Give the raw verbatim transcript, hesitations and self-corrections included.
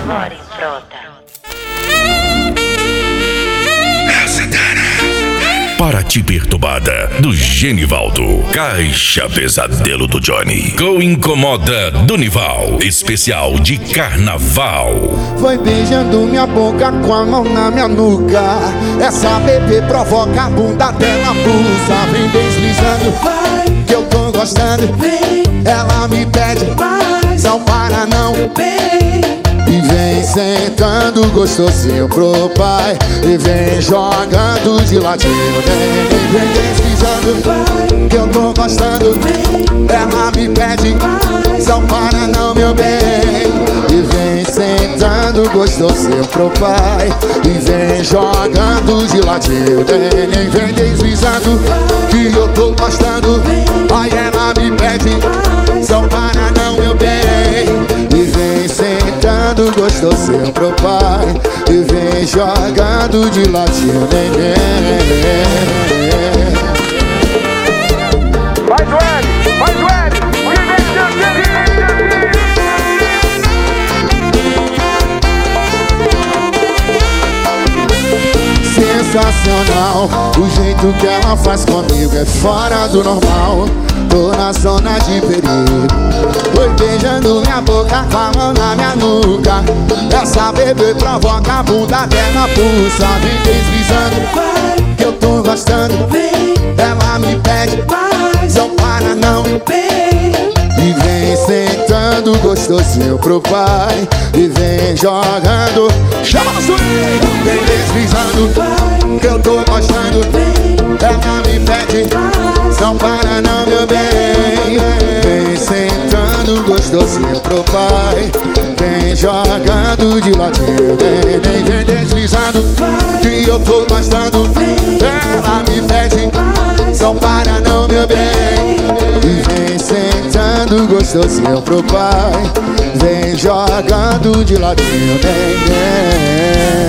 Mori Frota. Paraty Perturbada, do Genivaldo. Caixa Pesadelo do Johnny. Com Incomoda do Nival. Especial de carnaval. Foi beijando minha boca com a mão na minha nuca. Essa bebê provoca a bunda até na pulsa. Vem deslizando, vai, que eu tô gostando. Vem, ela me pede, mais, não para não. Vem. E vem sentando gostosinho pro pai. E vem jogando de ladinho. Vem, vem deslizando, vai, que eu tô gostando. Vem, ela me pede, mais, não para não, meu bem. E vem sentando gostosinho pro pai. E vem jogando de ladinho. Vem, vem deslizando, que eu tô gostando. Aí ela me pede, não para não, meu bem. E vem sentando gostosinho pro pai. E vem jogando de ladinho, neném. Vai, Joelho! Vai, Joelho! Sensacional, o jeito que ela faz comigo é fora do normal. Tô na zona de perigo. Foi beijando minha boca com a mão na minha nuca. Essa bebê provoca a bunda até na pulsa. Vem deslizando, vai, que eu tô gostando. Vem, ela me pede, mais, não para não. Vem. E vem sentando gostosinho pro pai. E vem jogando, chama a swing. Vem deslizando, vai, que eu tô gostando. Vem, ela me pede, não para não, meu bem. Vem sentando gostosinho pro pai. Vem jogando de ladinho. Vem, vem, vem deslizando, que eu tô gostando. Ela me pede, não para não, meu bem. E vem sentando gostosinho pro pai. Vem jogando de ladinho. Vem, vem.